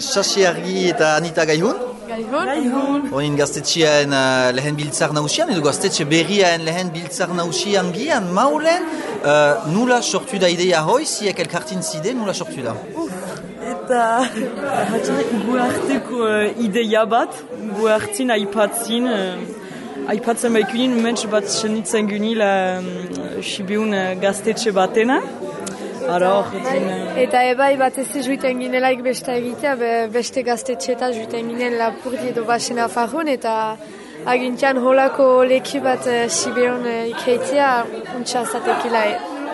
Xaxi Argi eta Anita Gaihun. Gaihun. Oin gaztetxean lehen biltzar nausian, edo gaztetxe berriaen lehen biltzar nausian gian, maulen, nula sortu da ideia hoi, ziek elkartin zide, nula sortu da? Eta gu arteko ideia bat, gu hartin aipatzen baikunin mentx bat senitzen gunil Sibeun gaztetxe batena. Eta ebai bat ez juiten ginelaik beste egitea, beste gaztetxeta juiten ginen Lapurdi edo Basena Farron, eta agintian holako leki bat Sibeun ikeitea untsa zatekila.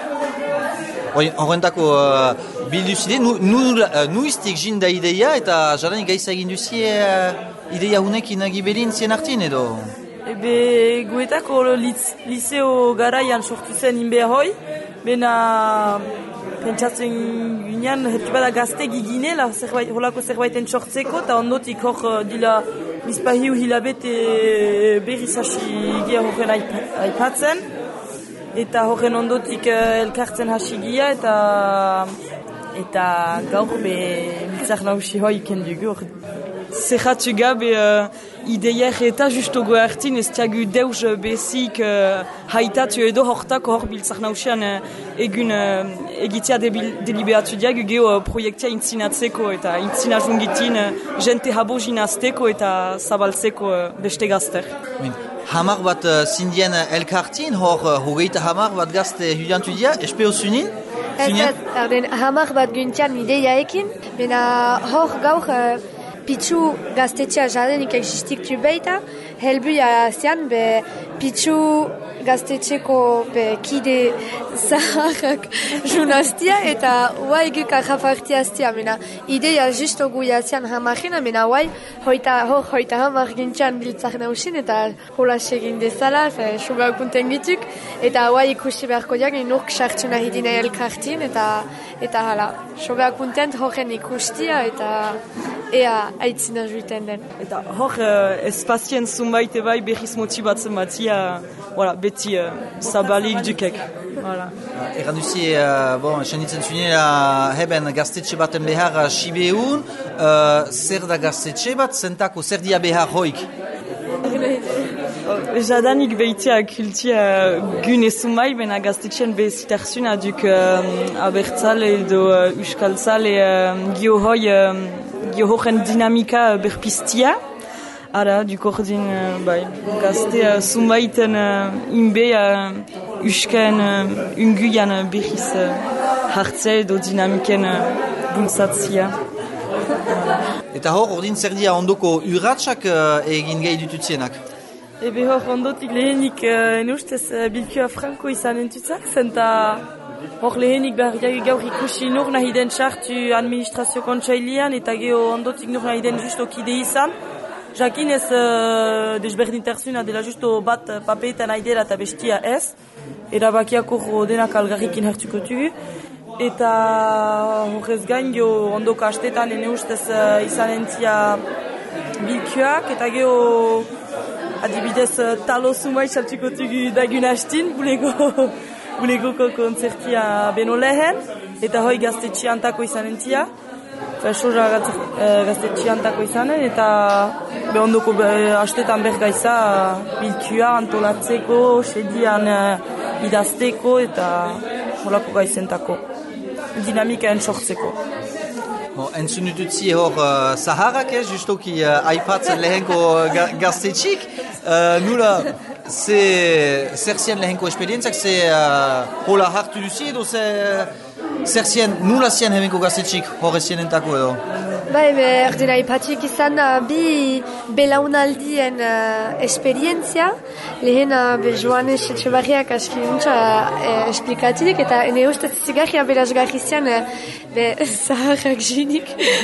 Horrentako bildu zide, nu iztik jin da ideia eta jaranik gaiza egin duzie ideia hunekin gibelin zien hartin edo? Ebe guetako liceo garaian sortu zen inbe hoi, bena pentsatzen ginean herri bada gazte giginela holako zerbaiten sortzeko, eta ondotik hor dila bizpahiu hilabete berriz hasi gira horren aipatzen, eta horren ondotik elkartzen hasi gira, eta gaur biltzar nausi hoi kendugu. Zerratu gabe ideiak eta justo goartin ez tiagu deus bezik haitatu edo hortako hor biltzar nausian egun egitea deliberatu diagu geho proiektia intzinatzeko eta intzina jungitin jente habo jinazteko eta zabaltzeko beste gazter. Hamar bat zindien elkartin, hor hogeita hamar bat gazte juliantu dia, espeo zunin? Hamar bat guntian ideiaekin, bena hor gaur pitzu gaztetxea jadenik existiktu beita, helbuia zian, pitzu gaztetxeko kide zaharrak junaztia eta huai guk ahafartiaztia. Ideia justo guia zian hamarina, huai hoita hamar gintxan biltzak nausin eta holas egin dezala, suga kunten gituk, eta huai ikusi beharko diak inurk sartu nahi dine elkartin eta hala. Soga kuntent horren ikustia eta ea aitzina juiten den. Eta hor espazien zunbait ebai behiz motibatzen batia, beti zabalik dukek. Egan duzi, senitzen zunela heben gaztetxe baten behar Sibeun, zer da gaztetxe bat, zentako, zer dia behar hoik? Jadanik behitea kultia gune zumai, bena gaztetxean bezitarzuna duk abertzale edo euskaltzale giohoren dinamika berpiztia. Ara, duk ordin gazte zumbaiten inbe euskaen unguian behiz hartzea edo dinamiken bultzatzia. Eta hor, ordin zer dia ondoko urratsak egin gai dututzienak? Ebe hor ondotik lehenik ustez bilkua franko izan entutzak, zenta hor lehenik behar gaur ikusi nur nahi den sartu administrazio kontsailian eta geho ondotik nur nahi den justo kide izan. Jakin ez desberdintarzuna dela justo bat papeetan aidera eta bestia ez, erabakiak hor denak algarrikin hartuko tugu. Eta horrez gain geho ondoko astetan ustez izan entzia bilkuak eta geho adibidez talo sumai saltuko tugu dagun hastin, bulegoko konzertia beno lehen, eta hoi gaztetxiantako izan entzia. Soja gaztetxiantako izanen, eta ondoko hastetan bergaiza bilkua antolatzeko, sedian idazteko eta holako gaizentako dinamikaen sortzeko. Entzun dututzi hor Saharak, justoki aipatzen lehenko gaztetxik, nula zer zien lehenko esperientzak, hola hartu duzi edo zer zien, nula zien hemenko gaztetxik horre zienentako edo? Erdena ipatik izan bi belaunaldien esperientzia, lehen Joanes Etxebarriak aski untsa esplikatik, eta ene ustez zigarria berazgarri zian zaharrak jinik.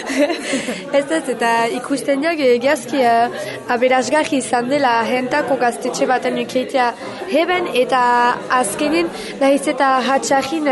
Eta ikusten diak egiazki berazgarri izan dela hentako gaztetxe baten ukeitea heben, eta azkenin nahiz eta hatxarrin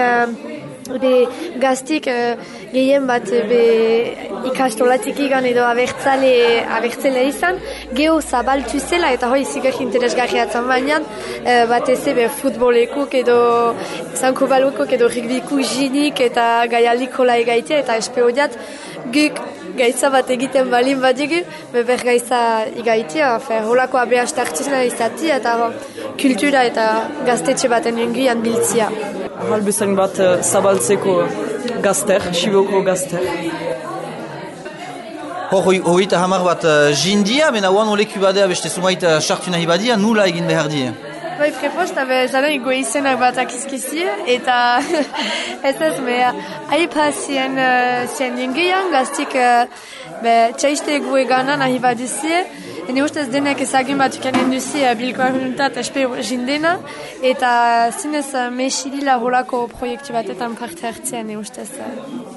gaztik gehien bat ikastolatik igan edo abertzale izan, geho zabaltu zela eta hoi zigarri interesgarriatzen bainan, bat eze futbolekuk edo zanko balukok edo rigbikuk jinik eta gaialiko laigaitea eta espeo diat guk gaitza bat egiten balin badigu, beber gaitza igaitia, holako abeazta artizna izatia eta kultura eta gaztetxe baten inguian biltzia. Halbezain bat zabaltzeko gazter, Siboko gazter. Hogeita hamar bat jindia, mena oan oleku badea beste zumait sartu nahi badia, nula egin behar die? Bai, prepost, zara ego izenak bat akizkizie, eta ez, haipa zien jengean, gaztik txaiste egu egana nahi badizie, ene ustez denek ezagin bat ukanen duzie bilkoa juntat espe jindena, eta zinez mexilila holako proiektu batetan parte hartzea, ene ustez.